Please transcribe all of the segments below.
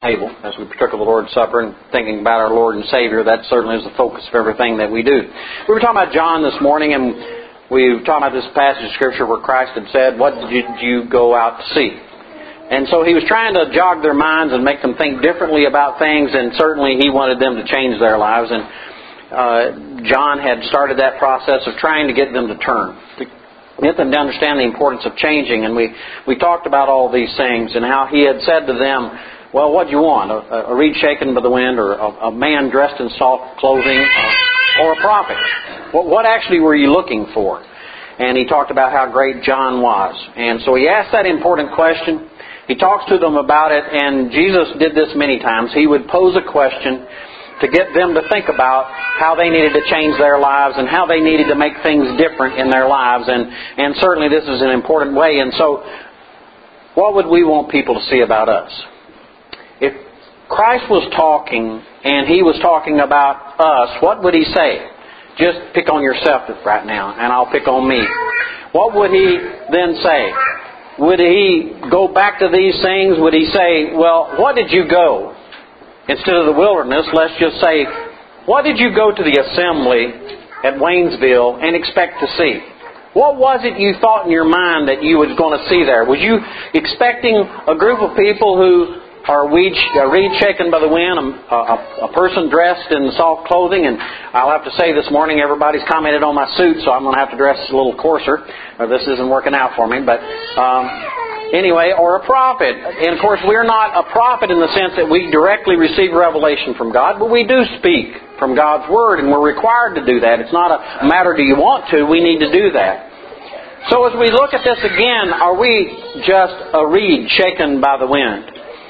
table as we partook of the Lord's Supper and thinking about our Lord and Savior. That certainly is the focus of everything that we do. We were talking about John this morning, and we were talking about this passage of Scripture where Christ had said, "What did you go out to see?" And so He was trying to jog their minds and make them think differently about things, and certainly He wanted them to change their lives. And John had started that process of trying to get them to turn, to get them to understand the importance of changing. And we talked about all these things and how He had said to them, "Well, what do you want? A reed shaken by the wind, or a man dressed in soft clothing, or a prophet? What actually were you looking for?" And He talked about how great John was. And so He asked that important question. He talks to them about it, and Jesus did this many times. He would pose a question to get them to think about how they needed to change their lives and how they needed to make things different in their lives. And certainly this is an important way. And so what would we want people to see about us? If Christ was talking and He was talking about us, what would He say? Just pick on yourself right now, and I'll pick on me. What would He then say? Would He go back to these things? Would He say, "Well, what did you go?" Instead of the wilderness, let's just say, "What did you go to the assembly at Waynesville and expect to see? What was it you thought in your mind that you was going to see there? Was you expecting a group of people who are a reed shaken by the wind, a person dressed in soft clothing?" And I'll have to say this morning, everybody's commented on my suit, so I'm going to have to dress a little coarser. This isn't working out for me, but anyway, or a prophet. And of course, we're not a prophet in the sense that we directly receive revelation from God, but we do speak from God's Word, and we're required to do that. It's not a matter, do you want to? We need to do that. So as we look at this again, are we just a reed shaken by the wind?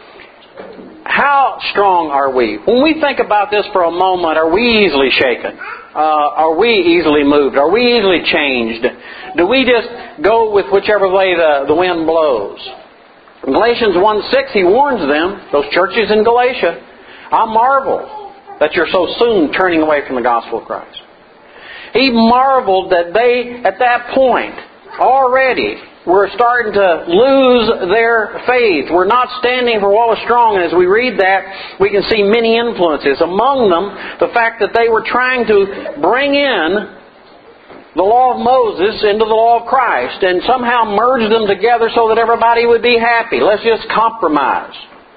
How strong are we? When we think about this for a moment, are we easily shaken? Are we easily moved? Are we easily changed? Do we just go with whichever way the wind blows? In Galatians 1:6, he warns them, those churches in Galatia, "I marvel that you're so soon turning away from the gospel of Christ." He marveled that they, at that point, already were starting to lose their faith. We're not standing for what was strong. And as we read that, we can see many influences. Among them, the fact that they were trying to bring in the law of Moses into the law of Christ and somehow merge them together so that everybody would be happy. Let's just compromise.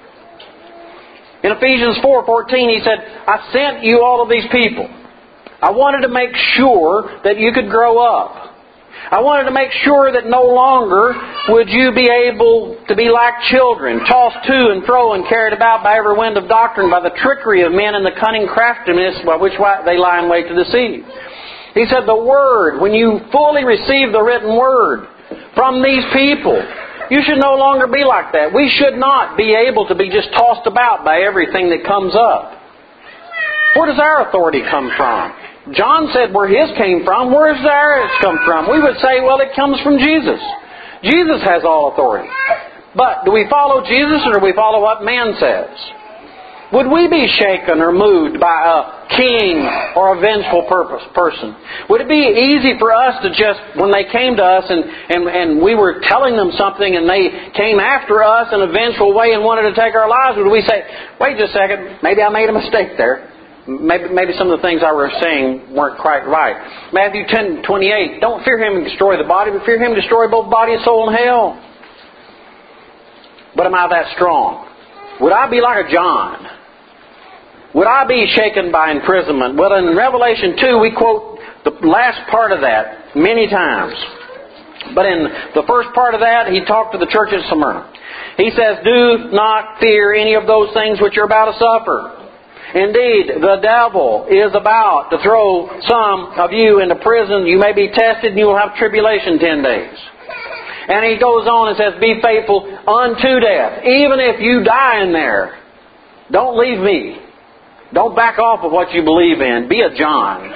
In Ephesians 4:14, he said, "I sent you all of these people. I wanted to make sure that you could grow up. I wanted to make sure that no longer would you be able to be like children, tossed to and fro and carried about by every wind of doctrine, by the trickery of men and the cunning craftiness by which they lie in wait to deceive." He said the Word, when you fully receive the written Word from these people, you should no longer be like that. We should not be able to be just tossed about by everything that comes up. Where does our authority come from? John said where his came from. Where does ours come from? We would say, well, it comes from Jesus. Jesus has all authority. But do we follow Jesus or do we follow what man says? Would we be shaken or moved by a king or a vengeful person? Would it be easy for us to just, when they came to us and we were telling them something and they came after us in a vengeful way and wanted to take our lives, would we say, "Wait just a second, maybe I made a mistake there. Maybe some of the things I was saying weren't quite right." Matthew 10:28, "Don't fear him and destroy the body, but fear him and destroy both body and soul in hell." But am I that strong? Would I be like a John? Would I be shaken by imprisonment? Well, in Revelation 2, we quote the last part of that many times. But in the first part of that, he talked to the church at Smyrna. He says, "Do not fear any of those things which you're about to suffer. Indeed, the devil is about to throw some of you into prison. You may be tested and you will have tribulation 10 days. And he goes on and says, "Be faithful unto death." Even if you die in there, don't leave me. Don't back off of what you believe in. Be a John.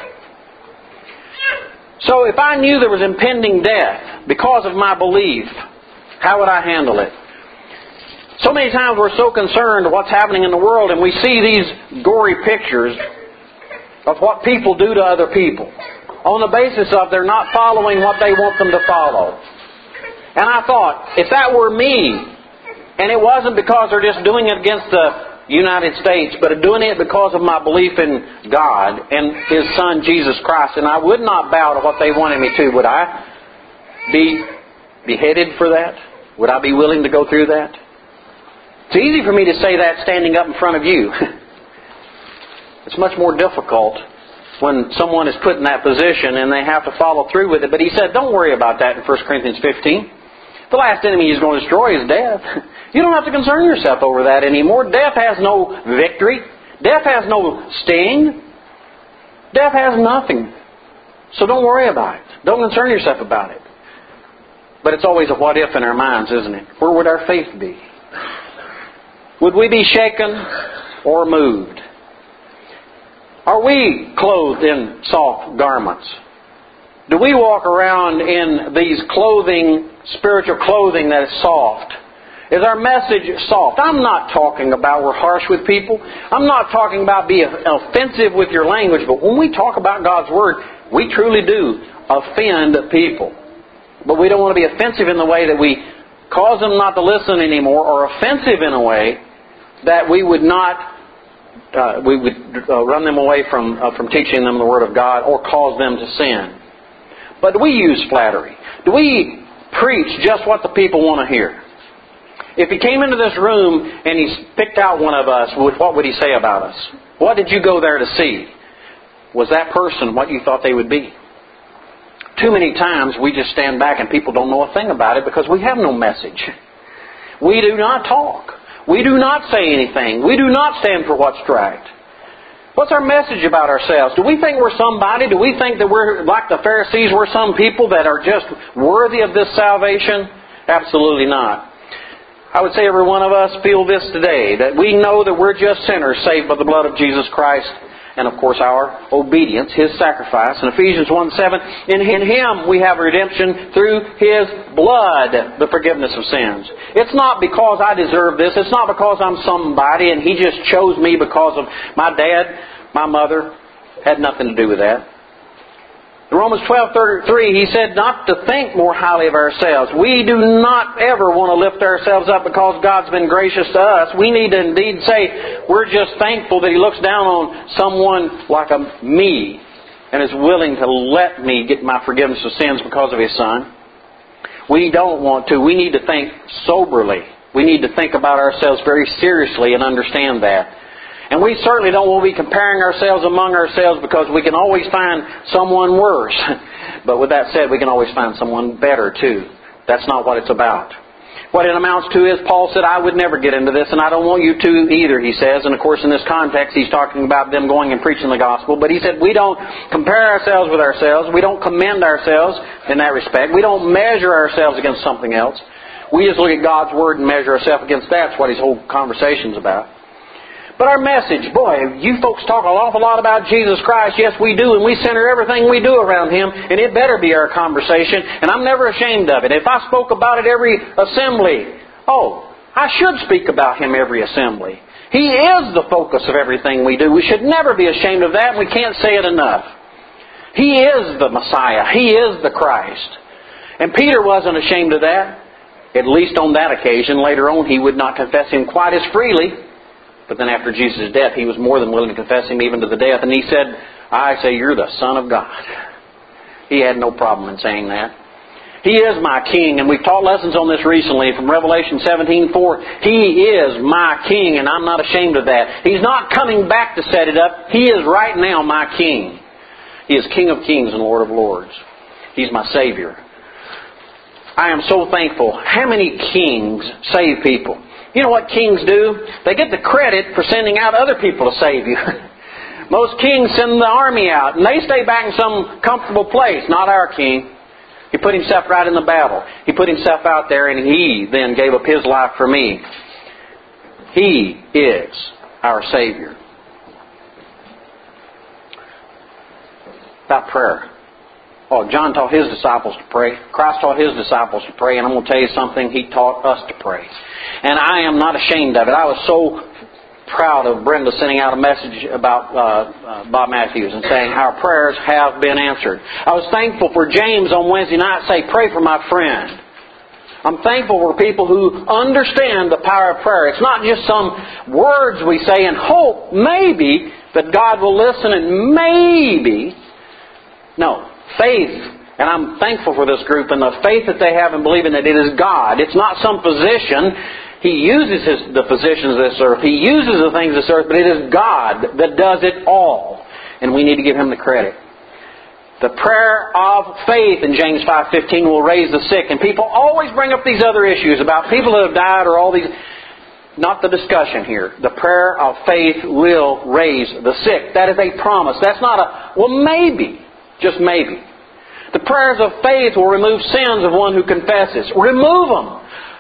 So if I knew there was impending death because of my belief, how would I handle it? So many times we're so concerned with what's happening in the world and we see these gory pictures of what people do to other people on the basis of they're not following what they want them to follow. And I thought, if that were me, and it wasn't because they're just doing it against United States, but doing it because of my belief in God and His Son, Jesus Christ. And I would not bow to what they wanted me to. Would I be beheaded for that? Would I be willing to go through that? It's easy for me to say that standing up in front of you. It's much more difficult when someone is put in that position and they have to follow through with it. But he said, don't worry about that in 1 Corinthians 15. The last enemy He's going to destroy is death. You don't have to concern yourself over that anymore. Death has no victory. Death has no sting. Death has nothing. So don't worry about it. Don't concern yourself about it. But it's always a what if in our minds, isn't it? Where would our faith be? Would we be shaken or moved? Are we clothed in soft garments? Do we walk around in these clothing, spiritual clothing that is soft? Is our message soft? I'm not talking about we're harsh with people. I'm not talking about being offensive with your language. But when we talk about God's Word, we truly do offend people. But we don't want to be offensive in the way that we cause them not to listen anymore, or offensive in a way that we would not run them away from teaching them the Word of God or cause them to sin. But do we use flattery? Do we preach just what the people want to hear? If He came into this room and He's picked out one of us, what would He say about us? What did you go there to see? Was that person what you thought they would be? Too many times we just stand back and people don't know a thing about it because we have no message. We do not talk. We do not say anything. We do not stand for what's right. What's our message about ourselves? Do we think we're somebody? Do we think that we're like the Pharisees, we're some people that are just worthy of this salvation? Absolutely not. I would say every one of us feel this today, that we know that we're just sinners saved by the blood of Jesus Christ. And of course our obedience, His sacrifice. In Ephesians 1:7, in Him we have redemption through His blood, the forgiveness of sins. It's not because I deserve this. It's not because I'm somebody and He just chose me because of my dad, my mother. Had nothing to do with that. In Romans 12:33, he said not to think more highly of ourselves. We do not ever want to lift ourselves up because God's been gracious to us. We need to indeed say we're just thankful that He looks down on someone like me and is willing to let me get my forgiveness of sins because of His Son. We don't want to. We need to think soberly. We need to think about ourselves very seriously and understand that. And we certainly don't want to be comparing ourselves among ourselves because we can always find someone worse. But with that said, we can always find someone better too. That's not what it's about. What it amounts to is, Paul said, I would never get into this, and I don't want you to either, he says. And of course in this context he's talking about them going and preaching the gospel. But he said we don't compare ourselves with ourselves. We don't commend ourselves in that respect. We don't measure ourselves against something else. We just look at God's Word and measure ourselves against that. That's what his whole conversation's about. But our message, boy, you folks talk an awful lot about Jesus Christ. Yes, we do, and we center everything we do around Him, and it better be our conversation, and I'm never ashamed of it. If I spoke about it every assembly, I should speak about Him every assembly. He is the focus of everything we do. We should never be ashamed of that, and we can't say it enough. He is the Messiah. He is the Christ. And Peter wasn't ashamed of that, at least on that occasion. Later on, he would not confess Him quite as freely. But then after Jesus' death, he was more than willing to confess Him even to the death. And he said, I say you're the Son of God. He had no problem in saying that. He is my King. And we've taught lessons on this recently from Revelation 17:4. He is my King, and I'm not ashamed of that. He's not coming back to set it up. He is right now my King. He is King of kings and Lord of lords. He's my Savior. I am so thankful. How many kings save people? You know what kings do? They get the credit for sending out other people to save you. Most kings send the army out, and they stay back in some comfortable place. Not our king. He put Himself right in the battle. He put Himself out there, and He then gave up His life for me. He is our Savior. About prayer. John taught his disciples to pray. Christ taught His disciples to pray. And I'm going to tell you something. He taught us to pray. And I am not ashamed of it. I was so proud of Brenda sending out a message about Bob Matthews and saying, our prayers have been answered. I was thankful for James on Wednesday night say, pray for my friend. I'm thankful for people who understand the power of prayer. It's not just some words we say and hope, maybe, that God will listen and maybe. No, faith. And I'm thankful for this group and the faith that they have in believing that it is God. It's not some physician. He uses the physicians of this earth. He uses the things of this earth, but it is God that does it all. And we need to give Him the credit. The prayer of faith in James 5:15 will raise the sick. And people always bring up these other issues about people that have died or all these. Not the discussion here. The prayer of faith will raise the sick. That is a promise. That's not a, well, maybe. Just maybe. The prayers of faith will remove sins of one who confesses. Remove them.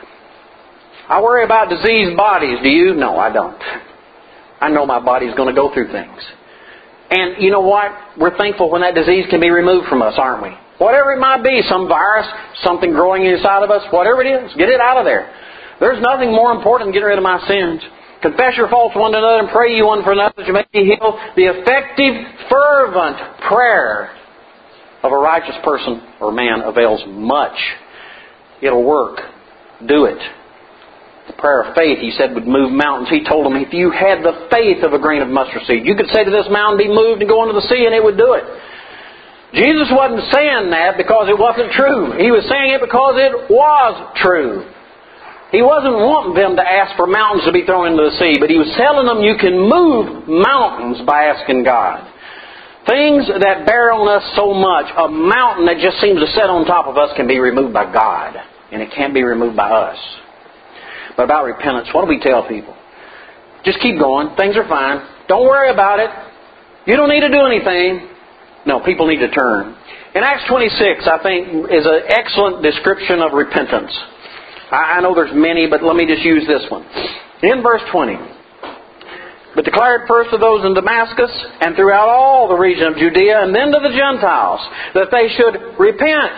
I worry about diseased bodies. Do you? No, I don't. I know my body's going to go through things. And you know what? We're thankful when that disease can be removed from us, aren't we? Whatever it might be, some virus, something growing inside of us, whatever it is, get it out of there. There's nothing more important than getting rid of my sins. Confess your faults one to another and pray you one for another that you may be healed. The effective, fervent prayer of a righteous person or man avails much. It'll work. Do it. The prayer of faith, He said, would move mountains. He told them if you had the faith of a grain of mustard seed, you could say to this mountain, be moved and go into the sea, and it would do it. Jesus wasn't saying that because it wasn't true. He was saying it because it was true. He wasn't wanting them to ask for mountains to be thrown into the sea, but He was telling them you can move mountains by asking God. Things that bear on us so much, a mountain that just seems to sit on top of us can be removed by God. And it can't be removed by us. But about repentance, what do we tell people? Just keep going. Things are fine. Don't worry about it. You don't need to do anything. No, people need to turn. In Acts 26, I think, is an excellent description of repentance. I know there's many, but let me just use this one. In verse 20. But declared first to those in Damascus and throughout all the region of Judea and then to the Gentiles that they should repent,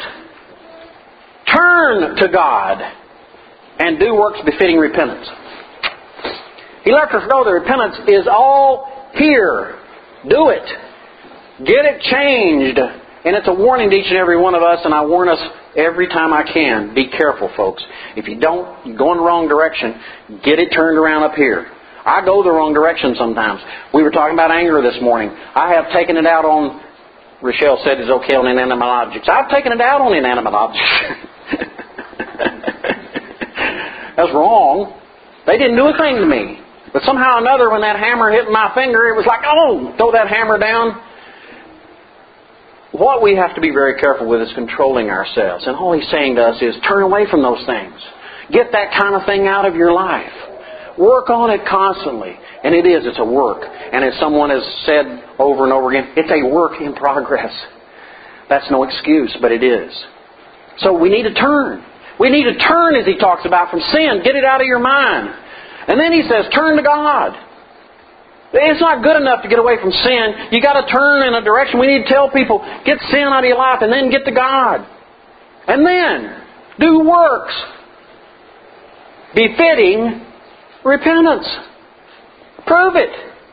turn to God, and do works befitting repentance. He let us know that repentance is all here. Do it. Get it changed. And it's a warning to each and every one of us, and I warn us every time I can. Be careful, folks. If you don't, you go in the wrong direction, get it turned around up here. I go the wrong direction sometimes. We were talking about anger this morning. I have taken it out on, Rochelle said it's okay on inanimate objects. I've taken it out on inanimate objects. That's wrong. They didn't do a thing to me. But somehow or another, when that hammer hit my finger, it was like, oh, throw that hammer down. What we have to be very careful with is controlling ourselves. And all He's saying to us is turn away from those things. Get that kind of thing out of your life. Work on it constantly. And it's a work. And as someone has said over and over again, it's a work in progress. That's no excuse, but it is. So we need to turn. We need to turn, as He talks about, from sin. Get it out of your mind. And then He says, turn to God. It's not good enough to get away from sin. You've got to turn in a direction. We need to tell people, get sin out of your life and then get to God. And then do works befitting repentance. Prove it.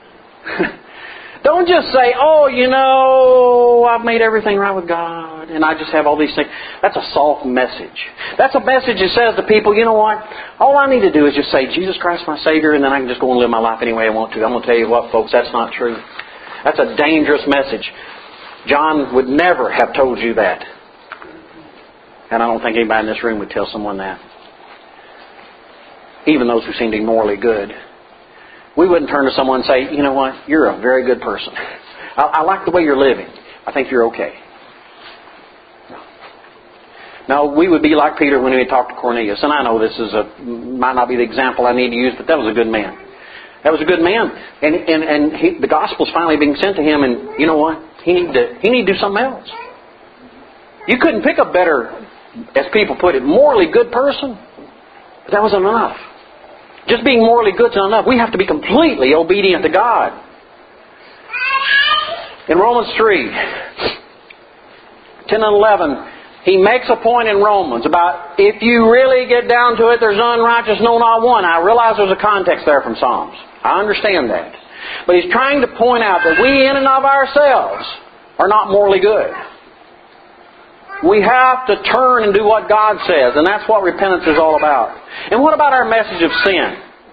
Don't just say, oh, I've made everything right with God and I just have all these things. That's a soft message. That's a message that says to people, you know what? All I need to do is just say, Jesus Christ my Savior, and then I can just go and live my life any way I want to. I'm going to tell you what, folks, that's not true. That's a dangerous message. John would never have told you that. And I don't think anybody in this room would tell someone that. Even those who seem to be morally good. We wouldn't turn to someone and say, you know what, you're a very good person. I like the way you're living. I think you're okay. No, we would be like Peter when he talked to Cornelius. And I know this might not be the example I need to use, but that was a good man. That was a good man. And the gospel's finally being sent to him, and you know what? He needed to do something else. You couldn't pick a better, as people put it, morally good person. But that wasn't enough. Just being morally good is not enough. We have to be completely obedient to God. In Romans 3, 10 and 11, he makes a point in Romans about if you really get down to it, there's none righteous, no, not one. I realize there's a context there from Psalms. I understand that. But he's trying to point out that we in and of ourselves are not morally good. We have to turn and do what God says, and that's what repentance is all about. And what about our message of sin?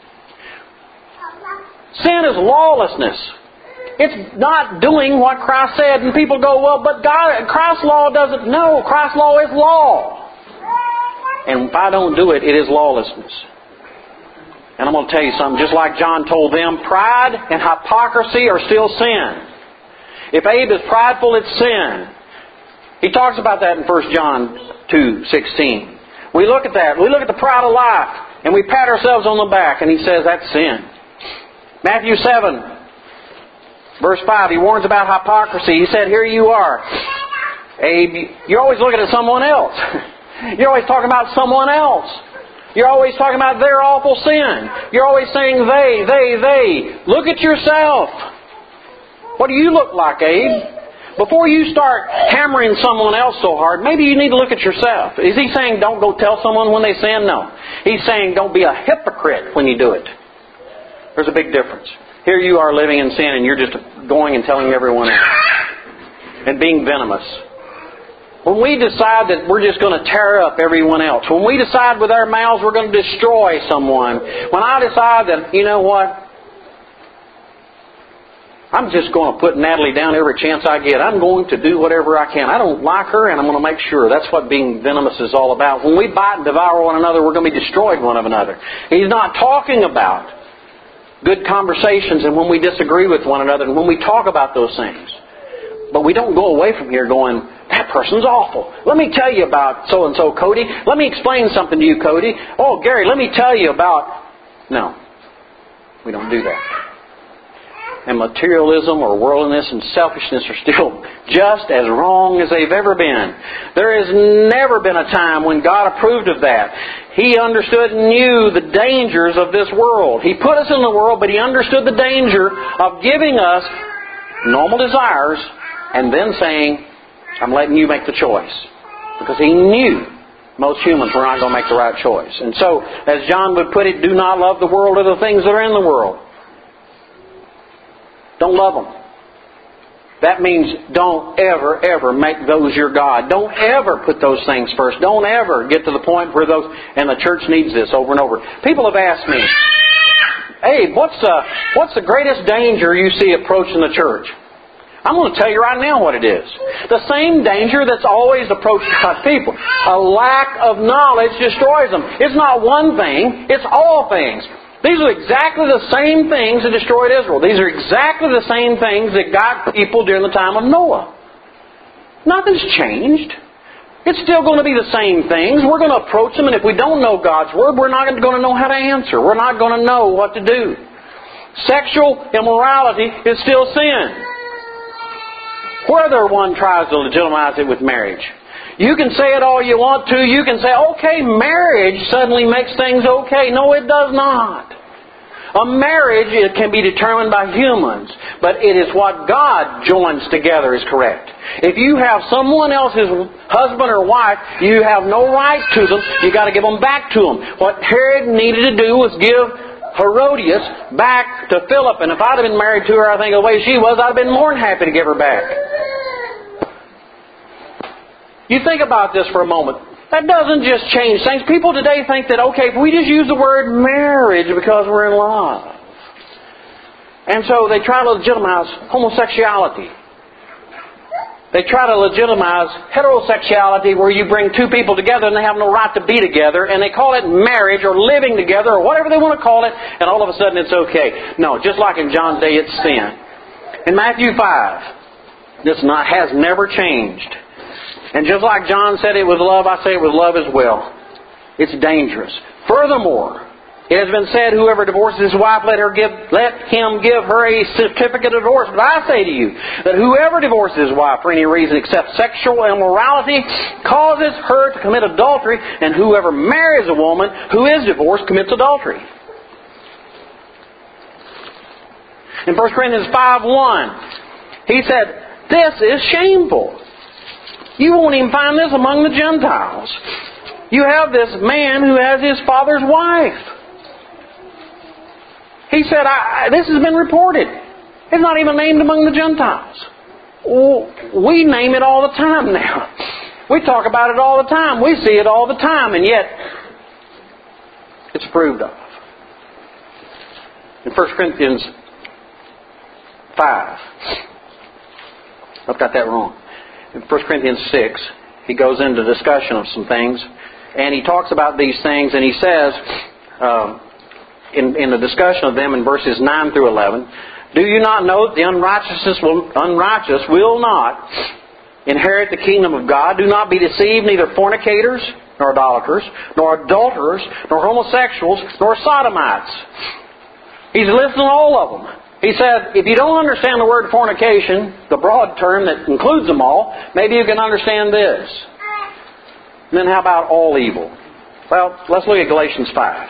Sin is lawlessness. It's not doing what Christ said, and people go, well, but Christ's law doesn't. No, Christ's law is law. And if I don't do it, it is lawlessness. And I'm going to tell you something, just like John told them, pride and hypocrisy are still sin. If Abe is prideful, it's sin. He talks about that in 1 John 2:16. We look at that. We look at the pride of life, and we pat ourselves on the back, and he says that's sin. Matthew 7, verse 5, he warns about hypocrisy. He said, here you are. Abe, you're always looking at someone else. You're always talking about someone else. You're always talking about their awful sin. You're always saying they. Look at yourself. What do you look like, Abe? Before you start hammering someone else so hard, maybe you need to look at yourself. Is he saying don't go tell someone when they sin? No. He's saying don't be a hypocrite when you do it. There's a big difference. Here you are living in sin and you're just going and telling everyone else. And being venomous. When we decide that we're just going to tear up everyone else. When we decide with our mouths we're going to destroy someone. When I decide that, you know what? I'm just going to put Natalie down every chance I get. I'm going to do whatever I can. I don't like her, and I'm going to make sure. That's what being venomous is all about. When we bite and devour one another, we're going to be destroyed one of another. He's not talking about good conversations and when we disagree with one another and when we talk about those things. But we don't go away from here going, that person's awful. Let me tell you about so-and-so, Cody. Let me explain something to you, Cody. Oh, Gary, let me tell you about... No, we don't do that. And materialism or worldliness and selfishness are still just as wrong as they've ever been. There has never been a time when God approved of that. He understood and knew the dangers of this world. He put us in the world, but He understood the danger of giving us normal desires and then saying, I'm letting you make the choice. Because He knew most humans were not going to make the right choice. And so, as John would put it, do not love the world or the things that are in the world. Don't love them. That means don't ever make those your God. Don't ever put those things first. Don't ever get to the point where those... And the church needs this over and over. People have asked me, hey, what's the greatest danger you see approaching the church? I'm going to tell you right now what it is. The same danger that's always approached God's people. A lack of knowledge destroys them. It's not one thing, it's all things. These are exactly the same things that destroyed Israel. These are exactly the same things that got people during the time of Noah. Nothing's changed. It's still going to be the same things. We're going to approach them, and if we don't know God's Word, we're not going to know how to answer. We're not going to know what to do. Sexual immorality is still sin. Whether one tries to legitimize it with marriage. You can say it all you want to. You can say, okay, marriage suddenly makes things okay. No, it does not. A marriage, it can be determined by humans, but it is what God joins together is correct. If you have someone else's husband or wife, you have no right to them. You've got to give them back to them. What Herod needed to do was give Herodias back to Philip. And if I'd have been married to her, I think the way she was, I'd have been more than happy to give her back. You think about this for a moment. That doesn't just change things. People today think that, okay, if we just use the word marriage because we're in love. And so they try to legitimize homosexuality. They try to legitimize heterosexuality where you bring two people together and they have no right to be together. And they call it marriage or living together or whatever they want to call it. And all of a sudden it's okay. No, just like in John's day, it's sin. In Matthew 5, this has never changed. And just like John said it was love, I say it was love as well. It's dangerous. Furthermore, it has been said, whoever divorces his wife, let him give her a certificate of divorce. But I say to you, that whoever divorces his wife for any reason except sexual immorality causes her to commit adultery, and whoever marries a woman who is divorced commits adultery. In 1 Corinthians 5:1, he said, this is shameful. You won't even find this among the Gentiles. You have this man who has his father's wife. He said, this has been reported. It's not even named among the Gentiles. We name it all the time now. We talk about it all the time. We see it all the time, and yet it's approved of. In 1 Corinthians 5, I've got that wrong. In 1 Corinthians 6, he goes into discussion of some things, and he talks about these things, and he says, in the discussion of them in verses 9 through 11, do you not know that the unrighteous will not inherit the kingdom of God? Do not be deceived, neither fornicators, nor idolaters, nor adulterers, nor homosexuals, nor sodomites. He's listing all of them. He said, if you don't understand the word fornication, the broad term that includes them all, maybe you can understand this. And then how about all evil? Well, let's look at Galatians 5.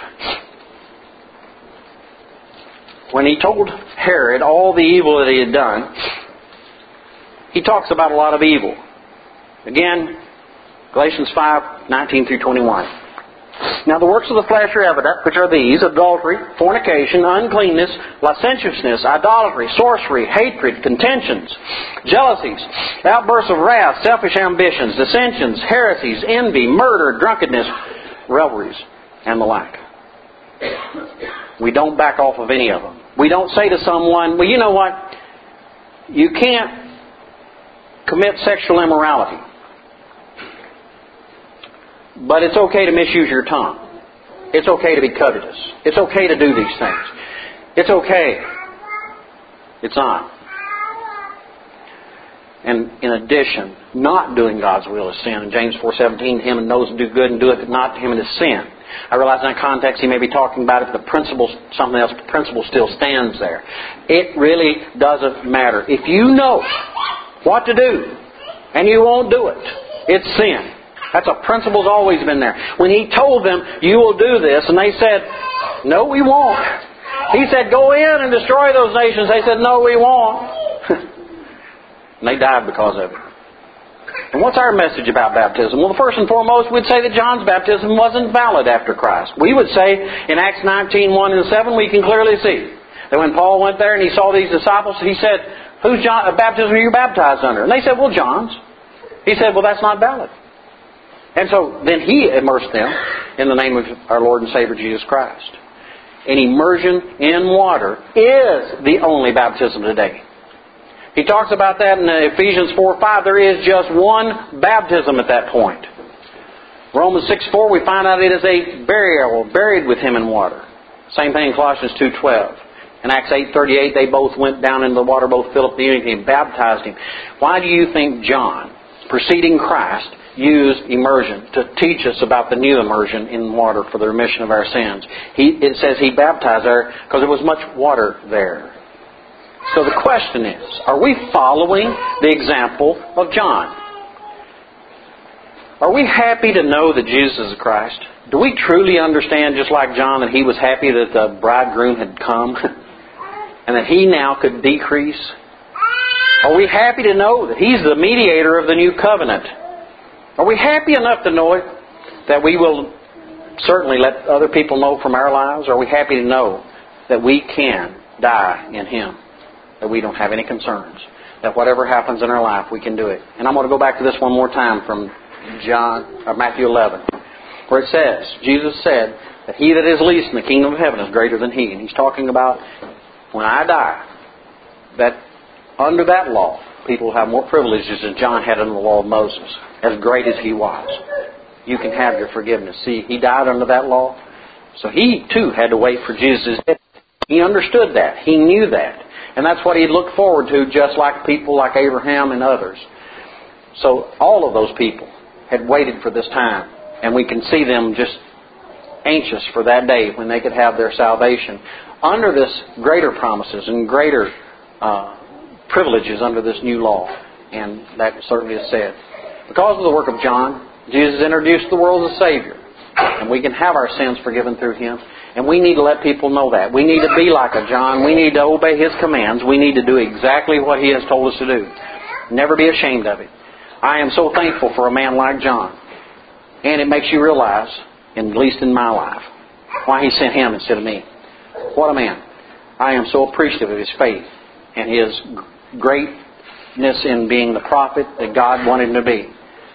When he told Herod all the evil that he had done, he talks about a lot of evil. Again, Galatians 5, 19 through 21. Now the works of the flesh are evident, which are these: adultery, fornication, uncleanness, licentiousness, idolatry, sorcery, hatred, contentions, jealousies, outbursts of wrath, selfish ambitions, dissensions, heresies, envy, murder, drunkenness, revelries, and the like. We don't back off of any of them. We don't say to someone, well, you know what? You can't commit sexual immorality, but it's okay to misuse your tongue. It's okay to be covetous. It's okay to do these things. It's okay. It's not. And in addition, not doing God's will is sin. In James 4:17, him and knows to do good and do it not to him it is sin. I realize in that context he may be talking about if the principle, something else, the principle still stands there. It really doesn't matter. If you know what to do and you won't do it, it's sin. That's a principle's always been there. When he told them, you will do this, and they said, no, we won't. He said, go in and destroy those nations. They said, no, we won't. And they died because of it. And what's our message about baptism? Well, first and foremost, we'd say that John's baptism wasn't valid after Christ. We would say in Acts 19, 1 and 7, we can clearly see that when Paul went there and he saw these disciples, he said, whose baptism are you baptized under? And they said, well, John's. He said, well, that's not valid. And so then he immersed them in the name of our Lord and Savior Jesus Christ. And immersion in water is the only baptism today. He talks about that in Ephesians 4:5. There is just one baptism at that point. Romans 6:4, we find out it is a burial, buried with him in water. Same thing in Colossians 2:12. In Acts 8:38, they both went down into the water, both Philip the eunuch, and baptized him. Why do you think John, preceding Christ, used immersion to teach us about the new immersion in water for the remission of our sins? It says he baptized there because there was much water there. So the question is, are we following the example of John? Are we happy to know that Jesus is Christ? Do we truly understand, just like John, that he was happy that the bridegroom had come and that he now could decrease? Are we happy to know that he's the mediator of the new covenant? Are we happy enough to know it that we will certainly let other people know from our lives? Are we happy to know that we can die in him? That we don't have any concerns. That whatever happens in our life, we can do it. And I'm going to go back to this one more time from Matthew 11. Where it says, Jesus said that he that is least in the kingdom of heaven is greater than he. And he's talking about when I die, that under that law, people will have more privileges than John had under the law of Moses. As great as he was. You can have your forgiveness. See, he died under that law. So he too had to wait for Jesus' death. He understood that. He knew that. And that's what he looked forward to, just like people like Abraham and others. So all of those people had waited for this time. And we can see them just anxious for that day when they could have their salvation under this greater promises and greater privileges under this new law. And that certainly is said. Because of the work of John, Jesus introduced the world as a Savior. And we can have our sins forgiven through him. And we need to let people know that. We need to be like a John. We need to obey his commands. We need to do exactly what he has told us to do. Never be ashamed of it. I am so thankful for a man like John. And it makes you realize, at least in my life, why he sent him instead of me. What a man. I am so appreciative of his faith and his greatness in being the prophet that God wanted him to be.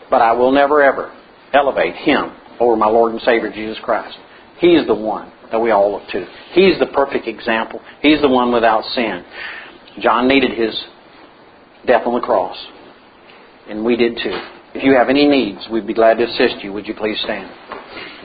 But I will never ever elevate Him over my Lord and Savior Jesus Christ. He's the one that we all look to. He's the perfect example. He's the one without sin. John needed His death on the cross. And we did too. If you have any needs, we'd be glad to assist you. Would you please stand?